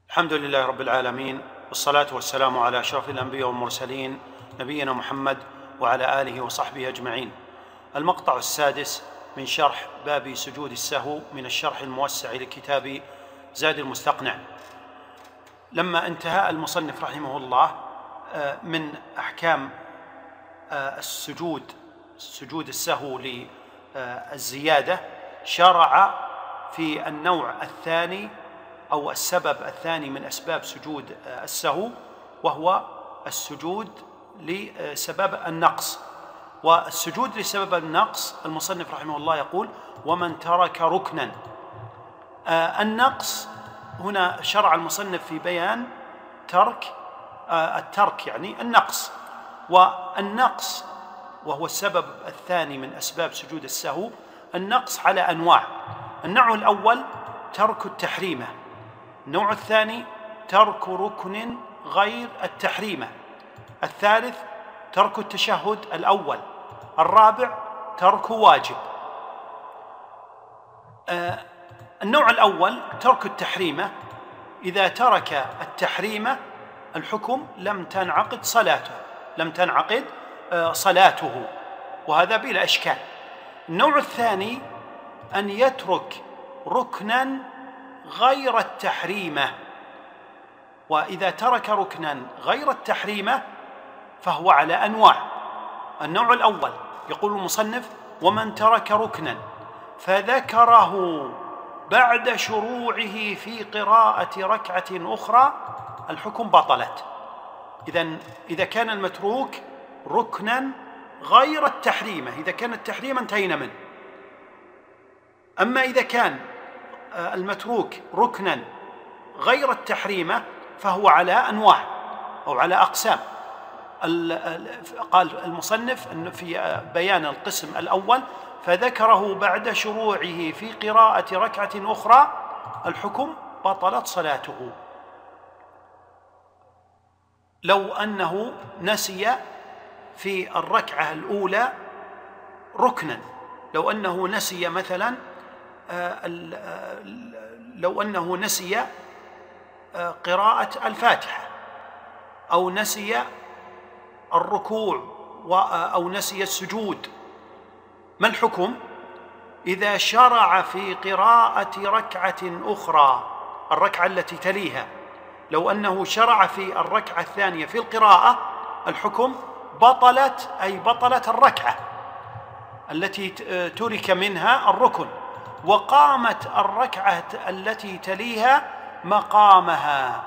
الحمد لله رب العالمين، والصلاة والسلام على أشرف الأنبياء والمرسلين نبينا محمد وعلى آله وصحبه أجمعين. المقطع السادس من شرح باب سجود السهو من الشرح الموسع لكتاب زاد المستقنع. لما انتهى المصنف رحمه الله من أحكام سجود السهو للزيادة، شرع في النوع الثاني أو السبب الثاني من أسباب سجود السهو، وهو السجود لسبب النقص. والسجود لسبب النقص المصنف رحمه الله يقول: ومن ترك ركنا. النقص هنا شرع المصنف في بيان الترك يعني النقص، والنقص وهو السبب الثاني من أسباب سجود السهو. النقص على أنواع: النوع الأول ترك التحريمة، النوع الثاني ترك ركن غير التحريمة، الثالث ترك التشهد الأول، الرابع ترك واجب. النوع الأول ترك التحريمة: إذا ترك التحريمة الحكم لم تنعقد صلاته، وهذا بلا إشكال. النوع الثاني أن يترك ركنا غير التحريمة، وإذا ترك ركنا غير التحريمة فهو على أنواع. النوع الأول يقول المصنف: ومن ترك ركنا فذكره بعد شروعه في قراءة ركعة أخرى الحكم بطلت. إذا كان المتروك ركنا غير التحريمة، إذا كان التحريم انتهينا منه. أما إذا كان المتروك ركنا غير التحريمة فهو على أنواع أو على أقسام. قال المصنف أن في بيان القسم الأول: فذكره بعد شروعه في قراءة ركعة أخرى الحكم بطلت صلاته. لو أنه نسي في الركعة الأولى ركنا، لو أنه نسي مثلا قراءة الفاتحة، أو نسي الركوع، أو نسي السجود، ما الحكم؟ إذا شرع في قراءة ركعة أخرى الركعة التي تليها، لو أنه شرع في الركعة الثانية في القراءة الحكم بطلت، أي بطلت الركعة التي ترك منها الركن، وقامت الركعة التي تليها مقامها.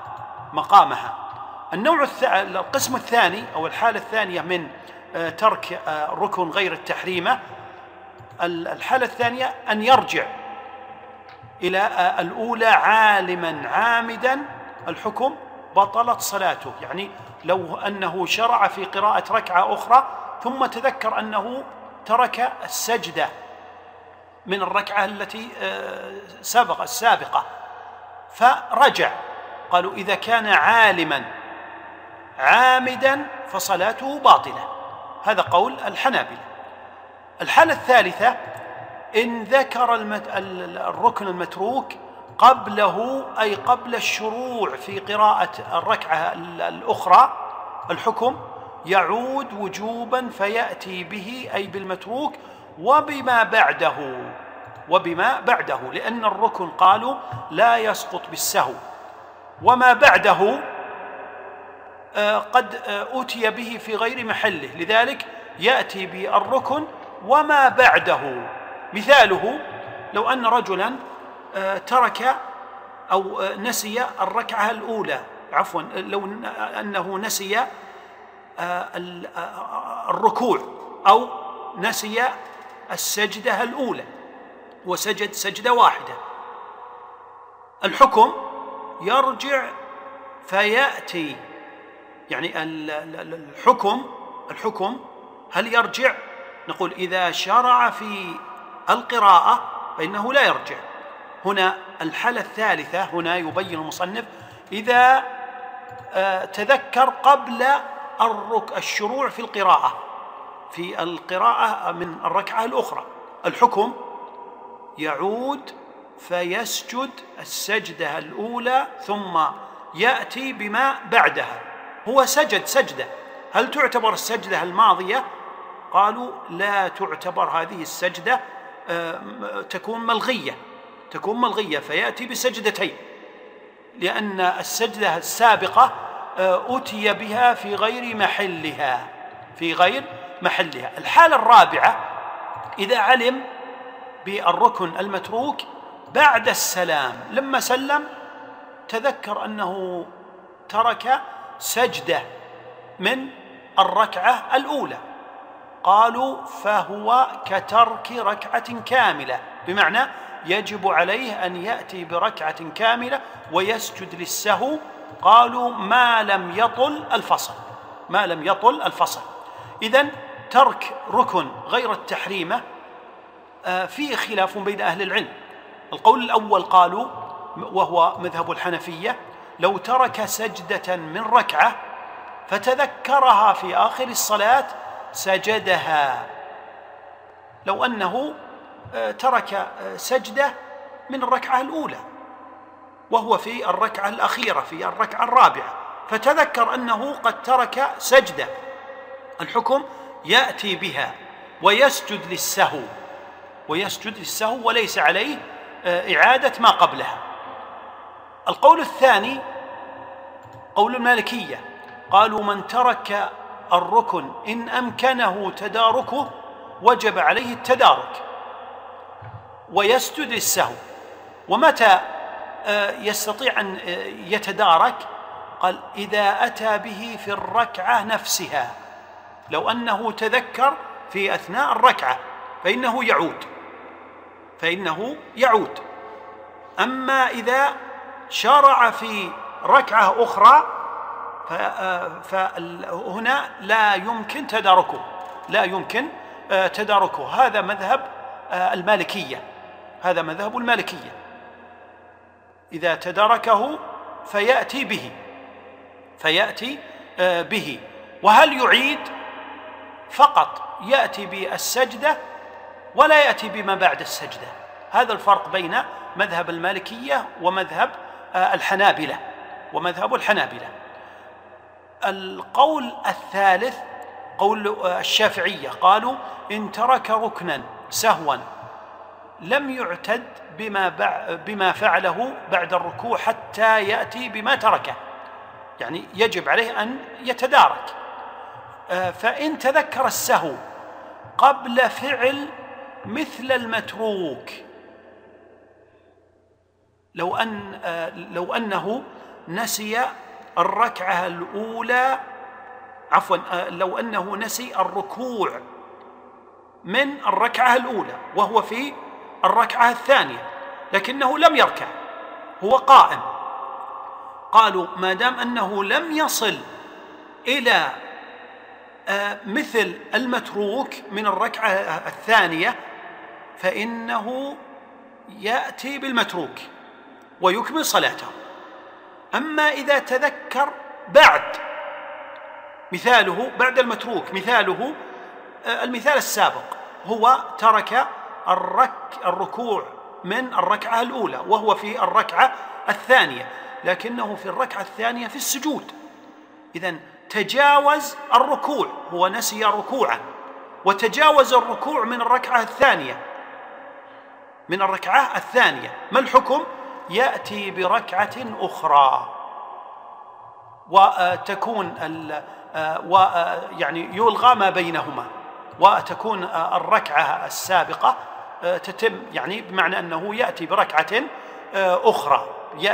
القسم الثاني أو الحالة الثانية من ترك ركن غير التحريمة، الحالة الثانية أن يرجع إلى الأولى عالما عامدا الحكم بطلت صلاته. يعني لو أنه شرع في قراءة ركعة أخرى ثم تذكر أنه ترك السجدة من الركعة التي السابقة فرجع، قالوا إذا كان عامدا فصلاته باطلة. هذا قول الحنابلة. الحالة الثالثة إن ذكر الركن المتروك قبله، أي قبل الشروع في قراءة الركعة الأخرى، الحكم يعود وجوبا فيأتي به، أي بالمتروك وبما بعده، لأن الركن قالوا لا يسقط بالسهو، وما بعده قد أتي به في غير محله، لذلك يأتي بالركن وما بعده. مثاله: لو أن رجلا ترك أو نسي الركعة الأولى، لو أنه نسي الركوع أو نسي السجدة الأولى وسجد سجدة واحدة، الحكم يرجع فيأتي. يعني الحكم هل يرجع؟ نقول إذا شرع في القراءة فإنه لا يرجع. هنا الحالة الثالثة، هنا يبين المصنف: إذا تذكر قبل الشروع في القراءة من الركعة الأخرى، الحكم يعود فيسجد السجدة الأولى ثم يأتي بما بعدها. هو سجد سجدة، هل تعتبر السجدة الماضية؟ قالوا لا تعتبر هذه السجدة، تكون ملغية فيأتي بسجدتين، لأن السجدة السابقة أتي بها في غير محلها. الحالة الرابعة إذا علم بالركن المتروك بعد السلام، لما سلم تذكر أنه ترك سجدة من الركعة الأولى، قالوا فهو كترك ركعة كاملة، بمعنى يجب عليه أن يأتي بركعة كاملة ويسجد للسهو. قالوا ما لم يطل الفصل. إذن ترك ركن غير التحريمة فيه خلاف بين أهل العلم. القول الأول قالوا، وهو مذهب الحنفية، لو ترك سجدة من ركعة فتذكرها في آخر الصلاة سجدها. لو أنه ترك سجدة من الركعة الأولى وهو في الركعة الأخيرة في الركعة الرابعة، فتذكر أنه قد ترك سجدة، الحكم يأتي بها ويسجد للسهو وليس عليه إعادة ما قبلها. القول الثاني قول المالكية، قالوا من ترك الركن إن أمكنه تداركه وجب عليه التدارك ويسجد للسهو. ومتى يستطيع أن يتدارك؟ قال إذا أتى به في الركعة نفسها، لو أنه تذكر في أثناء الركعة فإنه يعود. أما إذا شرع في ركعة أخرى فهنا لا يمكن تداركه. هذا مذهب المالكية. إذا تداركه فيأتي به. وهل يعيد؟ فقط يأتي بالسجدة ولا يأتي بما بعد السجدة. هذا الفرق بين مذهب المالكية ومذهب الحنابلة. القول الثالث قول الشافعية، قالوا إن ترك ركنا سهوا لم يعتد بما فعله بعد الركوع حتى يأتي بما تركه، يعني يجب عليه أن يتدارك. فإن تذكر السهو قبل فعل مثل المتروك، لو أنه نسي الركعة الأولى، لو أنه نسي الركوع من الركعة الأولى وهو في الركعة الثانية لكنه لم يركع، هو قائم، قالوا ما دام أنه لم يصل إلى مثل المتروك من الركعة الثانية فإنه يأتي بالمتروك ويكمل صلاته. أما إذا تذكر بعد المتروك، المثال السابق هو ترك الركوع من الركعة الأولى وهو في الركعة الثانية، لكنه في الركعة الثانية في السجود، إذن تجاوز الركوع، هو نسي ركوعا وتجاوز الركوع من الركعة الثانية. ما الحكم؟ يأتي بركعة أخرى وتكون يعني يلغى ما بينهما، وتكون الركعة السابقة تتم، يعني بمعنى أنه يأتي بركعة أخرى،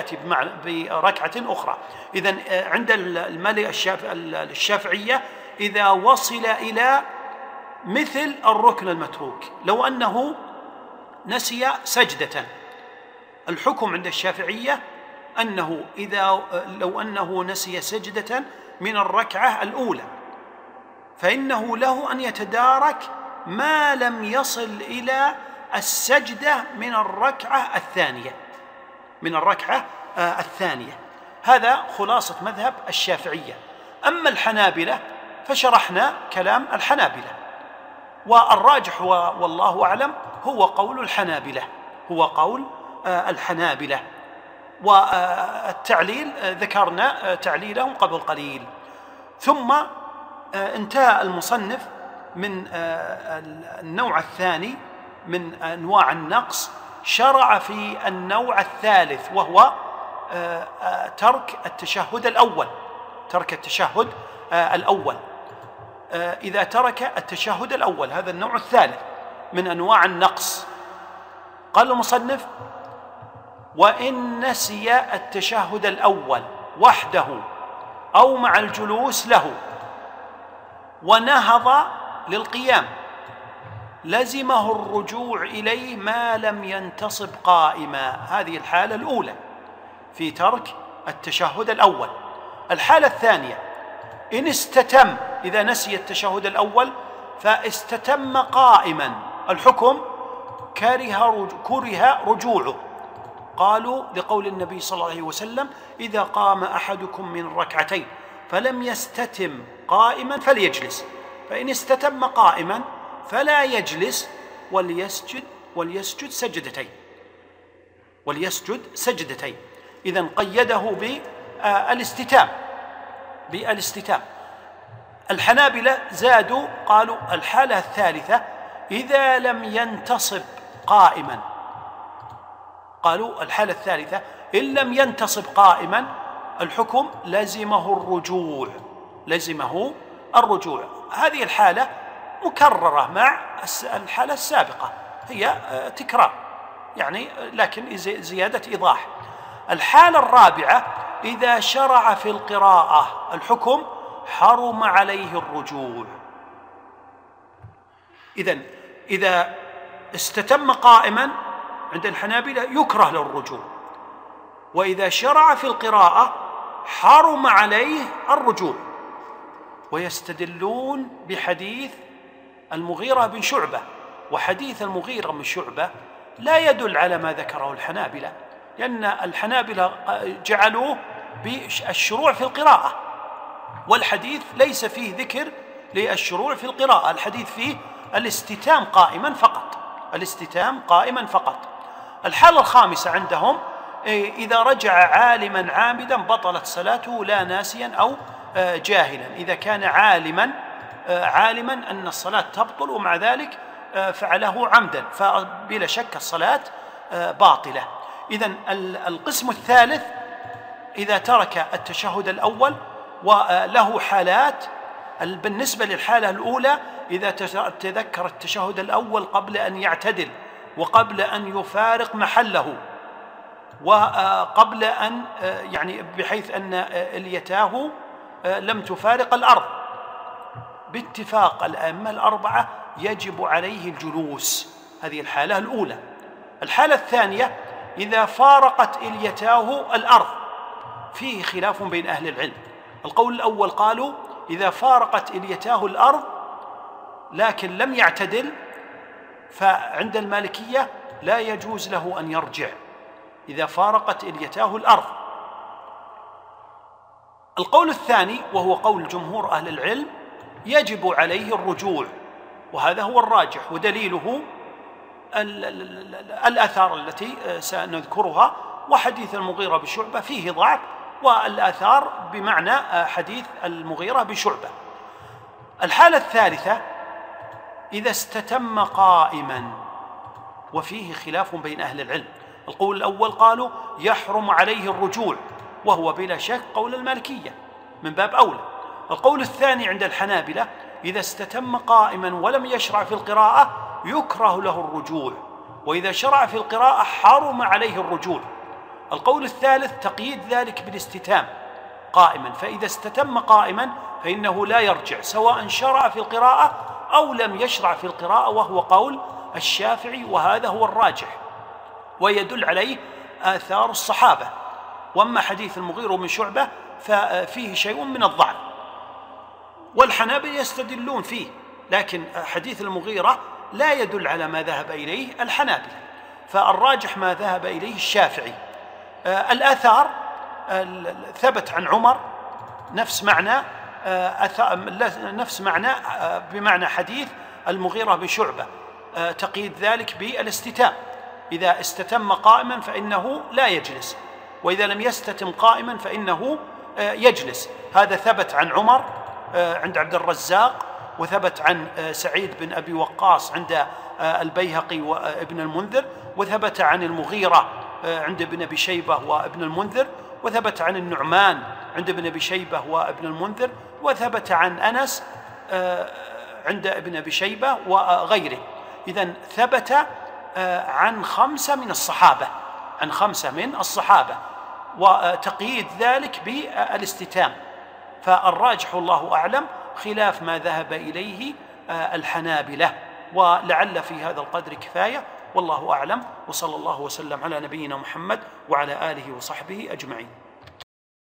إذن عند الشافعية إذا وصل إلى مثل الركن المتروك، لو أنه نسي سجدة، الحكم عند الشافعية أنه لو أنه نسي سجدة من الركعة الأولى فإنه له أن يتدارك ما لم يصل إلى السجدة من الركعة الثانية. هذا خلاصة مذهب الشافعية. أما الحنابلة فشرحنا كلام الحنابلة، والراجح والله أعلم هو قول الحنابلة. والتعليل ذكرنا تعليله قبل قليل. ثم انتهى المصنف من النوع الثاني من أنواع النقص، شرع في النوع الثالث وهو ترك التشهد الأول. ترك التشهد الأول، إذا ترك التشهد الأول، هذا النوع الثالث من أنواع النقص. قال المصنف: وإن نسي التشهد الأول وحده أو مع الجلوس له ونهض للقيام لزمه الرجوع إليه ما لم ينتصب قائما. هذه الحالة الأولى في ترك التشهد الأول. الحالة الثانية: إن استتم، إذا نسي التشهد الأول فاستتم قائما، الحكم كره رجوعه. قالوا لقول النبي صلى الله عليه وسلم: إذا قام أحدكم من ركعتين فلم يستتم قائما فليجلس، فإن استتم قائما فلا يجلس وليسجد سجدتين. إذن قيده بالاستتام. الحنابلة زادوا، قالوا الحالة الثالثة إذا لم ينتصب قائما. قالوا الحالة الثالثة إن لم ينتصب قائما الحكم لزمه الرجوع. هذه الحالة مكررة مع الحالة السابقة، هي تكرار يعني، لكن زيادة إيضاح. الحالة الرابعة: إذا شرع في القراءة الحكم حرم عليه الرجوع. إذا استتم قائما عند الحنابلة يكره له الرجوع، وإذا شرع في القراءة حرم عليه الرجوع. ويستدلون بحديث المغيرة بن شعبة، وحديث المغيرة بن شعبة لا يدل على ما ذكره الحنابلة، لأن الحنابلة جعلوه بالشروع في القراءة، والحديث ليس فيه ذكر للشروع في القراءة، الحديث فيه الاستتام قائما فقط. الحالة الخامسة عندهم: إذا رجع عالما عامدا بطلت صلاته لا ناسيا أو جاهلا. إذا كان عالما أن الصلاة تبطل ومع ذلك فعله عمدا فبلا شك الصلاة باطلة. إذن القسم الثالث: إذا ترك التشهد الأول وله حالات. بالنسبة للحالة الأولى: إذا تذكر التشهد الأول قبل أن يعتدل وقبل أن يفارق محله وقبل أن يعني بحيث أن اليتاه لم تفارق الأرض، باتفاق الأئمة الأربعة يجب عليه الجلوس. هذه الحالة الأولى. الحالة الثانية: إذا فارقت اليتاه الأرض، فيه خلاف بين أهل العلم. القول الأول قالوا إذا فارقت اليتاه الأرض لكن لم يعتدل فعند المالكية لا يجوز له أن يرجع إذا فارقت اليتاه الأرض. القول الثاني وهو قول جمهور أهل العلم يجب عليه الرجوع، وهذا هو الراجح، ودليله الآثار التي سنذكرها، وحديث المغيرة بشعبة فيه ضعف، والآثار بمعنى حديث المغيرة بشعبة. الحالة الثالثة: إذا استتم قائما، وفيه خلاف بين أهل العلم. القول الأول قالوا يحرم عليه الرجوع، وهو بلا شك قول المالكية من باب أولى. القول الثاني عند الحنابلة: إذا استتم قائما ولم يشرع في القراءة يكره له الرجوع، وإذا شرع في القراءة حرم عليه الرجوع. القول الثالث تقييد ذلك بالاستتام قائما، فإذا استتم قائما فإنه لا يرجع سواء شرع في القراءة أو لم يشرع في القراءة، وهو قول الشافعي، وهذا هو الراجح، ويدل عليه آثار الصحابة. وأما حديث المغيرة بن شعبة ففيه شيء من الضعف، والحنابلة يستدلون فيه، لكن حديث المغيرة لا يدل على ما ذهب إليه الحنابلة، فالراجح ما ذهب إليه الشافعي. الآثار ثبت عن عمر نفس معنى بمعنى حديث المغيرة بن شعبة، تقييد ذلك بالاستتام. إذا استتم قائما فإنه لا يجلس، وإذا لم يستتم قائما فإنه يجلس. هذا ثبت عن عمر عند عبد الرزاق، وثبت عن سعيد بن أبي وقاص عند البيهقي وابن المنذر، وثبت عن المغيرة عند ابن أبي شيبة وابن المنذر، وثبت عن النعمان عند ابن أبي شيبة وابن المنذر، وثبت عن أنس عند ابن أبي شيبة وغيره. إذن ثبت عن 5 من الصحابة، وتقييد ذلك بالاستتام. فالراجح الله أعلم خلاف ما ذهب إليه الحنابلة، ولعل في هذا القدر كفاية، والله أعلم، وصلى الله وسلم على نبينا محمد وعلى آله وصحبه أجمعين.